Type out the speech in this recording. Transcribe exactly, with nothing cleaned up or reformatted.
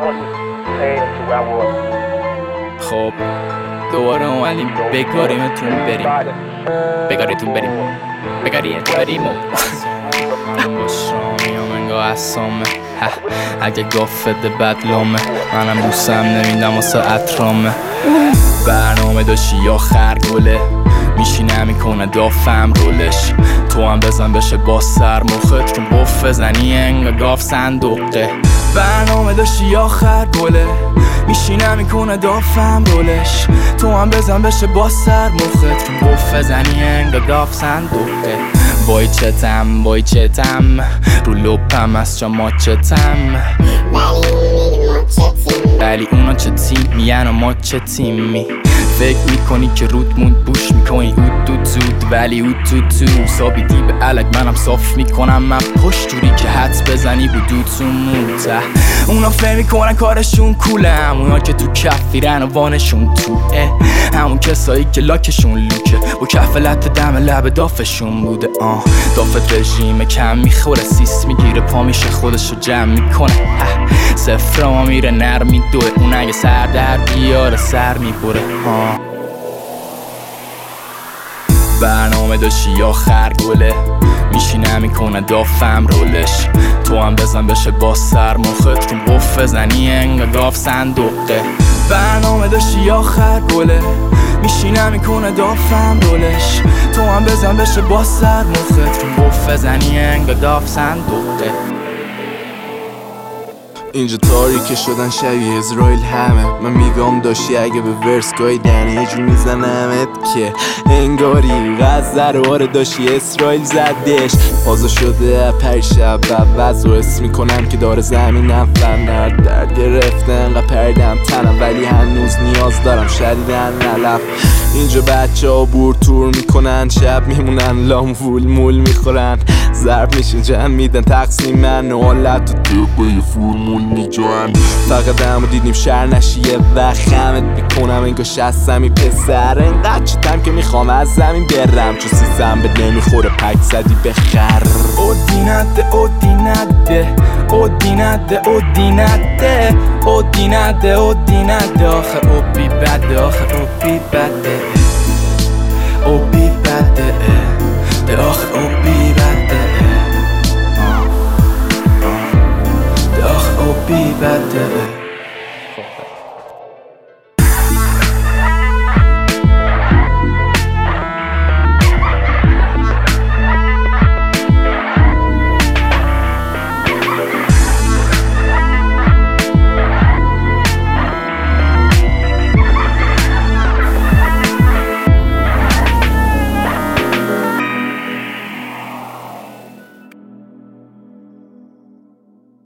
خب دوباره اومدیم بگاریمتون بریم بگاریتون بریم بگاریتون بریم با شرامی هم انگاه اصامه اگه گافته بدلامه منم بوسم نمیدم واسه اطرامه برنامه داشتی یا خرگوله میشینه میکنه دافم رولش تو هم بزن بشه با سر مخت رو بف بزنی انگا گاف صندوقه برنامه داشتی یا خرگوله میشینه میکنه دافم رولش تو هم بزن بشه با سر مخت رو بف بزنی انگا گاف صندوقه بای چتم بای چتم رو لپم از جا ما چتم ولی اونا چه تیمین و ما چه تیمی فکر میکنی که رود موند بوش میکنی اوت دوت زود ولی اوت تو تو سابیدی به علک منم صاف میکنم من پشت جوری که حدس بزنی بودوتون موته اونا فهم میکنن کارشون کوله همونا که تو کفیرن و وانشون توه همون کسایی که لاکشون لوکه با کفلت دم لب دافشون بوده آه دافت رژیم کم میخوره سیس میگیره پا میشه خودشو جمع میکنه سفرا میره نر میدوه اون اگه سر در بیاره سر میبره آه برنامه داشتی یا خرگوله میشینه میکنه دافم رولش تو هم بزن بشه با سر مخت رو بف بزنی انگا گاف صندوقه برنامه داشتی یا خرگوله میشینه میکنه دافم رولش تو هم بزن بشه با سر مخت رو بف بزنی انگا گاف صندوقه اینجا تاریکه شدن شبیه اسرائیل همه من میگم داشتی اگه به ورسگای دنه یه جو میزنمت که انگاری غزه رو آره داشتی اسرائیل زدش پازا شده پریشب ببز و اسم میکنم که داره زمینم فنر درد گرفته انقدر پردم تنم ولی هنوز نیاز دارم شدیدن نلف اینجا بچه ها بور تور میکنن شب میمونن لام وول مول میخورن ضرب میشن جمع میدن تقسیم من و حالت و تو بای فرمول میجوان فقط همو دیدیم شهر نشی یه وقت خمت میکنم انگاه شستمی پسر انقدر چتم که میخوام از زمین برم چون سیزم به نمیخوره پک زدی بخر اودینده اودینده اودینده اودینده اودینده اودینده آخه او بی بده آخه او بی بده او بی بده ده آخه او بی بده ده آخه او بی بده